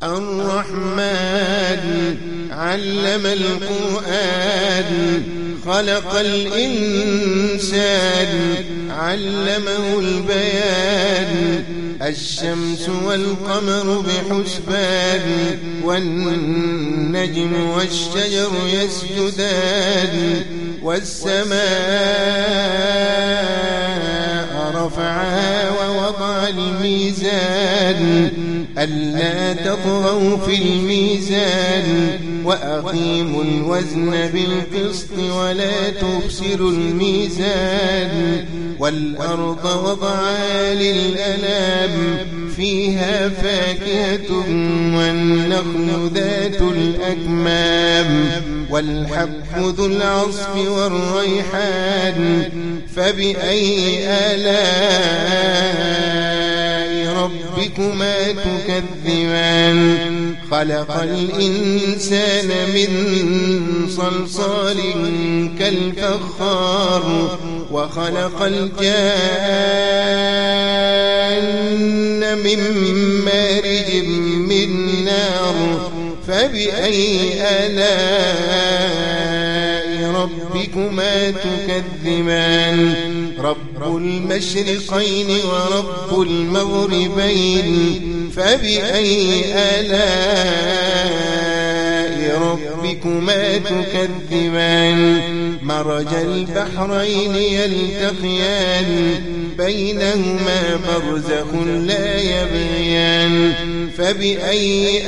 الرحمن علم القرآن خلق الإنسان علمه البيان الشمس والقمر بحسبان والنجم والشجر يسجدان والسماء رفعها ووضع الميزان ألا تطغوا في الميزان وأقيموا الوزن بالقسط ولا تخسروا الميزان والأرض وضعها للأنام فيها فاكهة والنخل ذات الأكمام والحب ذو العصف والريحان فبأي آلاء ربكما تكذبان خلق الإنسان من صلصال كالفخار وخلق الجان من مارج من نار فبأي آلاء ربكما تكذبان رب المشرقين ورب المغربين فبأي آلاء ربكما تكذبان مرج البحرين يلتقيان بينهما برزخ لا يبغيان فبأي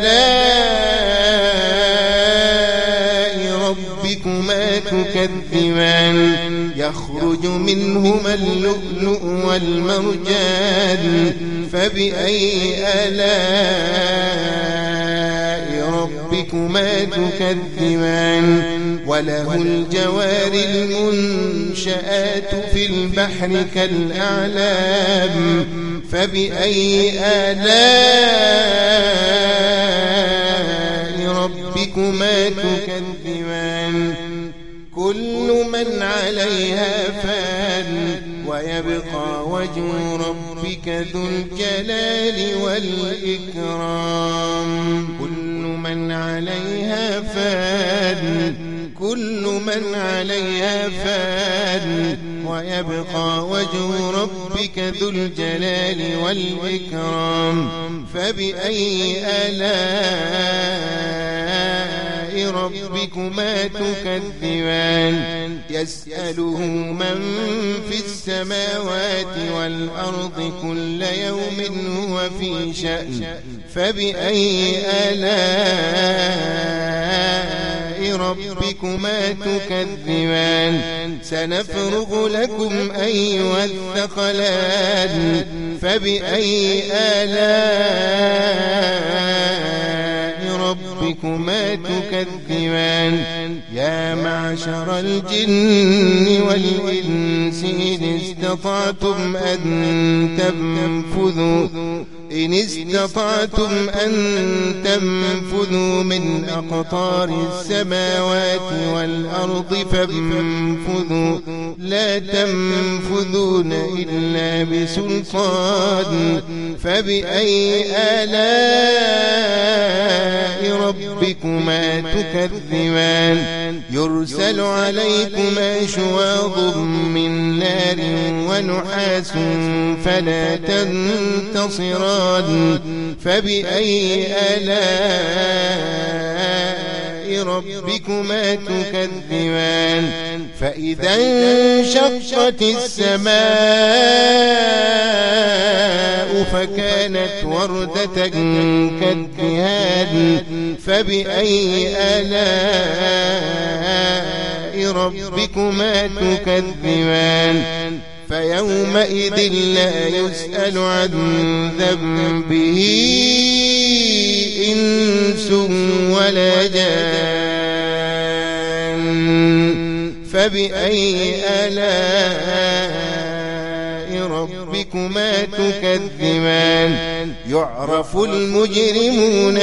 آلاء ربكما تكذبان يخرج منهما اللؤلؤ والمرجان فبأي آلاء ربكما تكذبان وله الجوار المنشآت في البحر كالأعلام فبأي آلاء ربكما تكذبان كل من عليها فان ويبقى وجه ربك ذو الجلال والإكرام كل من عليها فان كل من عليها فان ويبقى وجه ربك ذو الجلال والإكرام فبأي آلاء ربكما تكذبان يسأله من في السماوات والأرض كل يوم هو في شأن فبأي آلاء ربكما تكذبان سنفرغ لكم أيها الثقلان فبأي آلاء ربكما تكذبان يا معشر الجن والإنس إن استطعتم أن تنفذوا من أقطار السماوات والأرض فانفذوا لا تنفذون إلا بسلطان فبأي آلاء ربكما تكذبان يرسل عليكما شواظ من نار ونحاس فلا تنتصران فبأي آلاء ربكما تكذبان فإذا انشقت السماء فكانت وردة كالدهان فبأي آلاء ربكما تكذبان فيومئذ لا يسأل عن ذنبه إنس ولا جان فبأي آلاء ربكما تكذبان يعرف المجرمون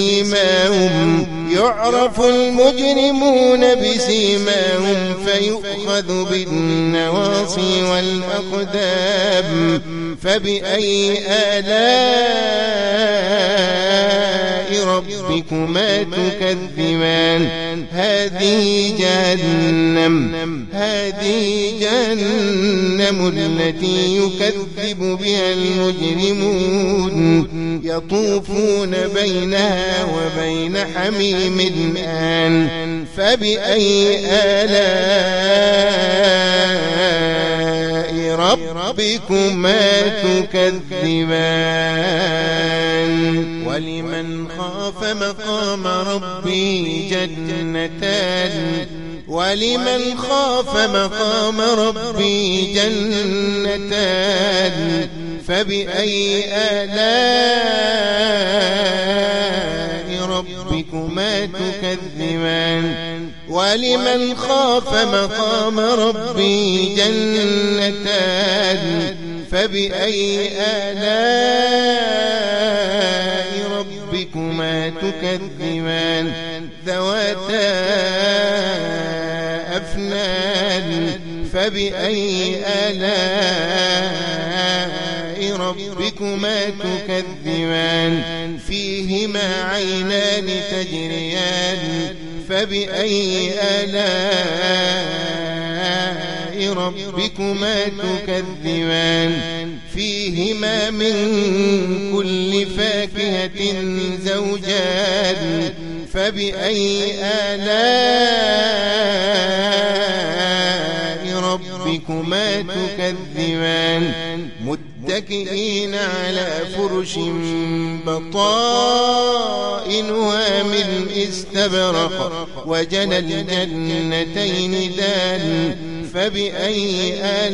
بسيماهم فيؤخذ بالنواصي والأقدام فبأي آلاء ربكما تكذبان هذه جهنم التي يكذب بها المجرمون يطوفون بينها وبين حميم آن فبأي آلاء ربكما تكذبان ولمن خاف مقام ربه جنتان فبأي آلاء ربكما تكذبان ولمن خاف مقام ربه جنتان فبأي آلاء ربكما تكذبان ذواتا أفنان فبأي آلاء ربكما تكذبان فيهما عينان تجريان فبأي آلاء ربكما تكذبان فيهما من كل فاكهة زوجان فبأي آلاء ربكما تكذبان متكئين على فرش بطائنها من استبرق وجنى الجنتين دان فبأي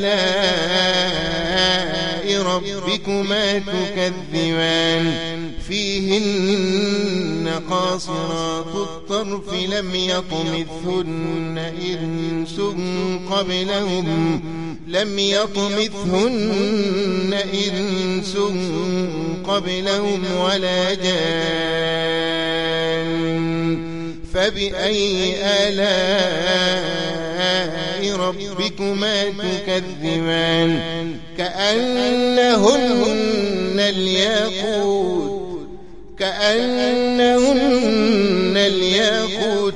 آلاء ربكما تكذبان فيهن قاصرات الطرف لم يطمثهن إنس قبلهم ولا جان فبأي آلاء ربكما تكذبان كأنهن الياقوت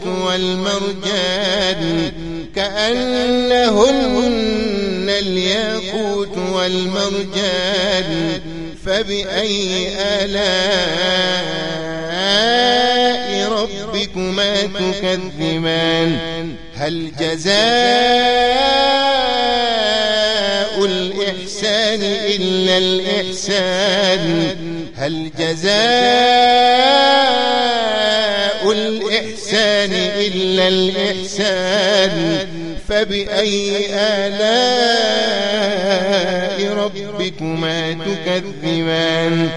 والمرجان فبأي آلاء ربكما تكذبان هل جزاء الإحسان إلا الإحسان فبأي آلاء ربكما تكذبان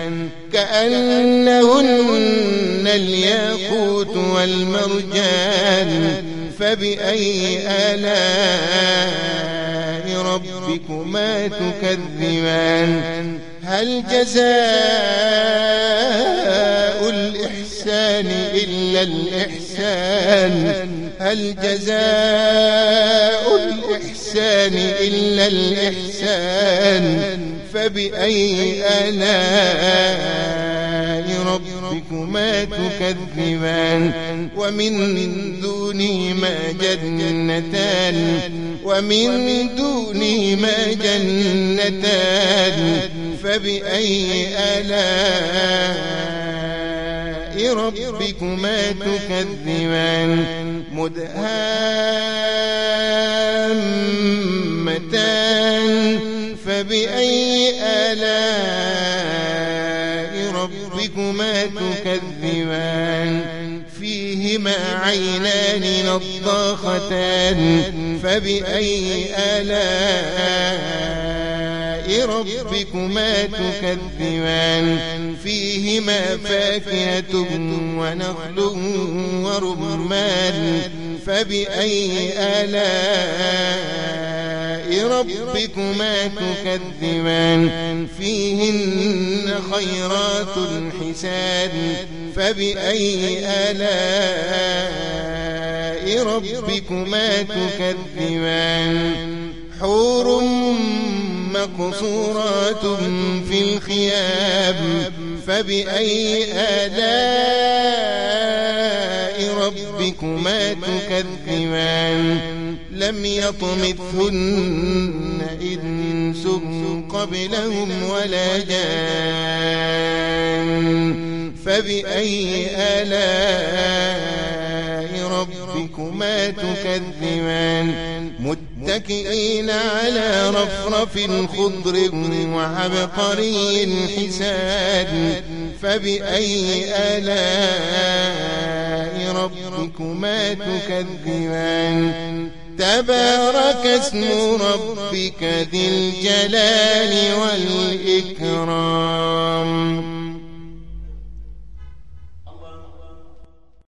كأنهن الياقوت والمرجان فبأي آلاء ربكما تكذبان هل جزاء الإحسان إلا الإحسان فبأي آلاء ربكما تكذبان ومن دونهما جنتان فبأي آلاء ربكما تكذبان مدهامتان فبأي آلاء ربكما تكذبان فيهما عينان نضاختان فبأي آلاء ربكما تكذبان فيهما فاكهة ونخل ورمان فبأي آلاء ربكما تكذبان فيهن خيرات حسان فبأي آلاء ربكما تكذبان حور مقصورات في الخيام فبأي آلاء ربكما تكذبان لم يطمثهن إنس قبلهم ولا جان فبأي آلاء ربكما تكذبان متكئين على رفرف خضر وعبقري حسان فبأي آلاء ربكما تكذبان تبارك اسم ربك ذي الجلال والإكرام